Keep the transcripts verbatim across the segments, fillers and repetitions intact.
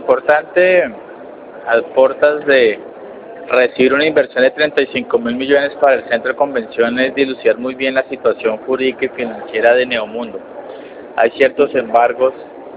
importante, a puertas de recibir una inversión de treinta y cinco mil millones para el centro de convenciones, dilucidar muy bien la situación jurídica y financiera de Neomundo. Hay ciertos embargos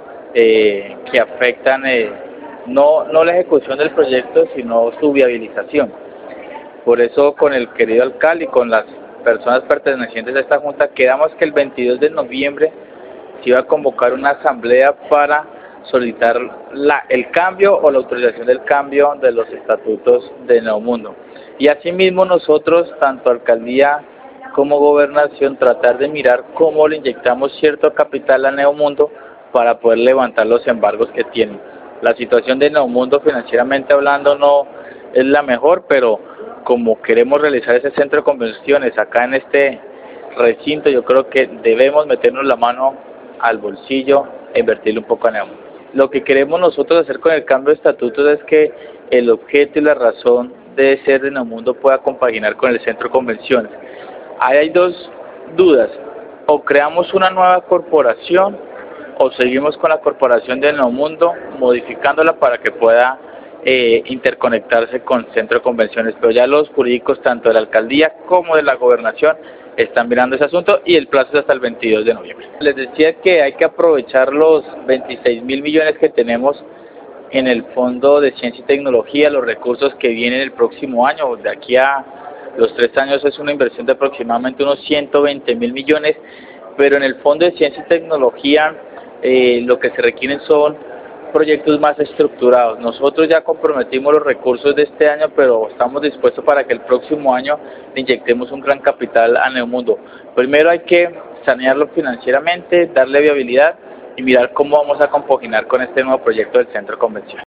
eh, que afectan eh, no, no la ejecución del proyecto, sino su viabilización. Por eso, con el querido alcalde y con las personas pertenecientes a esta junta, quedamos que el veintidós de noviembre se iba a convocar una asamblea para solicitar la, el cambio o la autorización del cambio de los estatutos de Neomundo. Y asimismo nosotros, tanto alcaldía como gobernación, tratar de mirar cómo le inyectamos cierto capital a Neomundo para poder levantar los embargos que tienen. La situación de Neomundo, financieramente hablando, no es la mejor, pero como queremos realizar ese centro de convenciones acá en este recinto, yo creo que debemos meternos la mano al bolsillo e invertirle un poco a Neomundo. Lo que queremos nosotros hacer con el cambio de estatutos es que el objeto y la razón de ser de Neomundo pueda compaginar con el centro de convenciones. Ahí hay dos dudas: o creamos una nueva corporación o seguimos con la corporación de Neomundo modificándola para que pueda eh, interconectarse con el centro de convenciones, pero ya los jurídicos tanto de la alcaldía como de la gobernación están mirando ese asunto y el plazo es hasta el veintidós de noviembre. Les decía que hay que aprovechar los veintiséis mil millones que tenemos en el Fondo de Ciencia y Tecnología, los recursos que vienen el próximo año, de aquí a los tres años es una inversión de aproximadamente unos ciento veinte mil millones, pero en el Fondo de Ciencia y Tecnología eh, lo que se requieren son proyectos más estructurados. Nosotros ya comprometimos los recursos de este año, pero estamos dispuestos para que el próximo año le inyectemos un gran capital a Neomundo. Primero hay que sanearlo financieramente, darle viabilidad y mirar cómo vamos a compaginar con este nuevo proyecto del centro de convención.